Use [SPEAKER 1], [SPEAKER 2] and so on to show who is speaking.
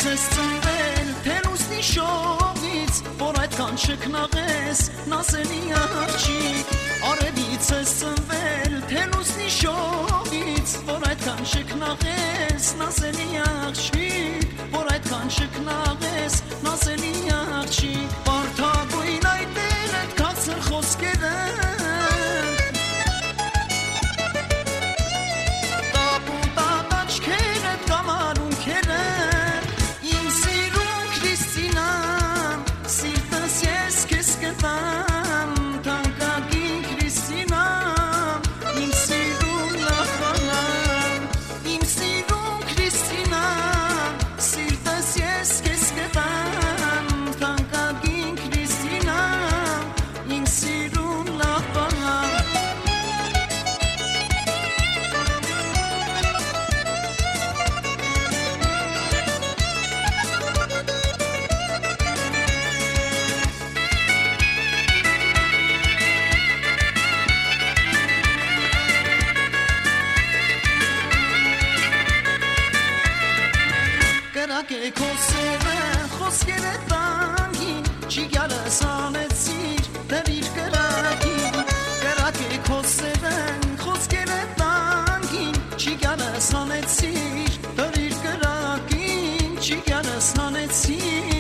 [SPEAKER 1] ես ծնվել թերուսնի շողից, որ այդքան չքնաղես նասելի աղջիկ, արևից ես ծնվել թերուսնի շողից, որ այդքան չքնաղես նասելի աղջիկ, որ այդքան չքնաղես նասելի աղջիկ, բարդագույն այդեր այդ քաղցր խոսքերը
[SPEAKER 2] Sanetsi,